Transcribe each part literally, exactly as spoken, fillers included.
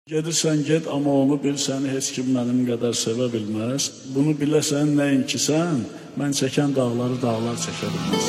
Gedirsən get, amma onu bil, səni heç kim mənim qədər sevə bilməz. Bunu biləsən, nəinki sən, mən çəkən dağları dağlar çəkə bilməz.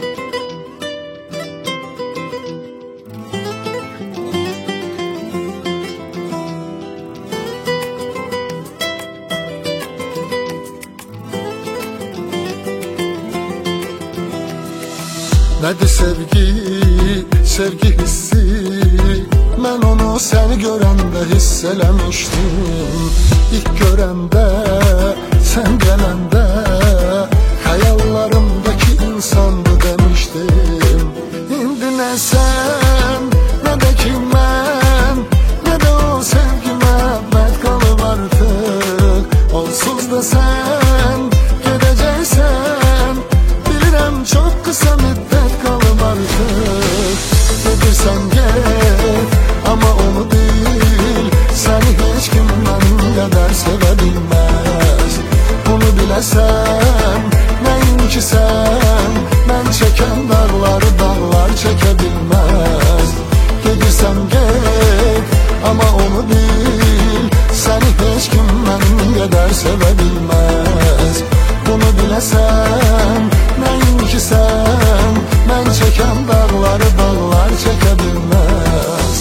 Nədir sevgi, sevgi hissi? Mən onu səni görəndə hiss eləmişdim. İlk görəndə, sən gələndə, xəyallarımdakı insandı demişdim. İndi nə sən, nə də ki mən, nə də o sevgimə bəd qalıb artıq. Onsuz da sən gedəcəksən, bilirəm çox qısa müddət qalıb artıq. Gedirsən get, amma onu bil, səni heç kim mənim qədər sevə bilməz. Bunu biləsən, nəinki sən, mən çəkən dağları dağlar çəkə bilməz. Gedirsən get, amma onu bil, səni heç kim mənim qədər sevə bilməz. Bunu biləsən, nəinki sən, mən çəkən dağları dağlar çəkə bilməz.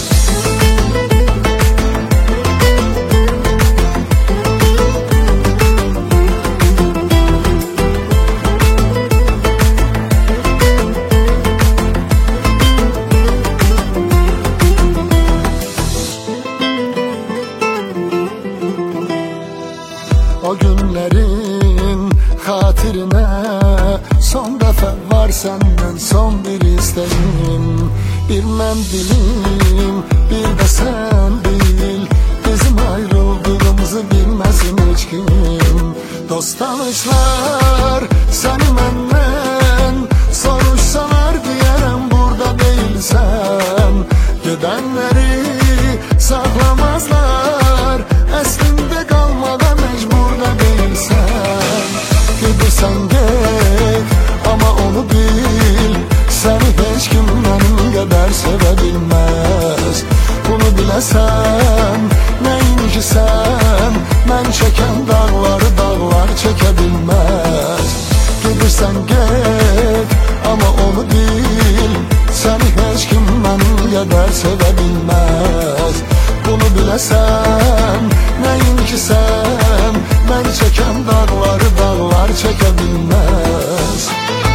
O günlərin xatirinə son dəfə var səndən son bir istəyim. Bir mən bilim, bir də sən bil, bizim ayrıldığımızı bilməsin heç kim. Dost tanışlar səni məndən soruşsalar, deyərəm burada deyilsən. Gedənləri saxlamazlar, əslində qalmağa mecbur da deyilsən. Gedirsən get, amma onu bil, səni heç kim mənim qədər sevə bilməz. Bunu biləsən, nəinki sən, mən çəkən dağları dağlar çəkə bilməz. Gedirsən get, amma onu bil, səni heç kim mənim qədər sevə bilməz. Bunu biləsən, nəinki sən, mən çəkən dağları dağlar çəkə bilməz.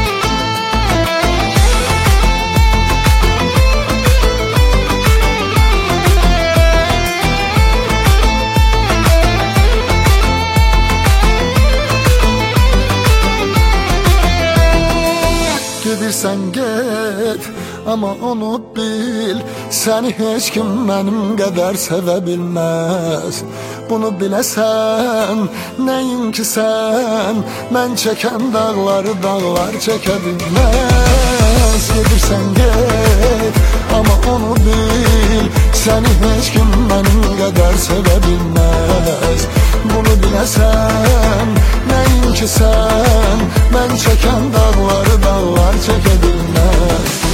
Gedirsən get, amma onu bil, səni heç kim mənim qədər sevə bilməz. Bunu biləsən, nəinki sən, mən çəkən dağları dağlar çəkə bilməz. Gedirsən get, amma onu bil, səni heç kim mənim qədər sevə bilməz. Bunu biləsən, nəinki sən, mən çəkən dağları dağlar çəkə bilməz.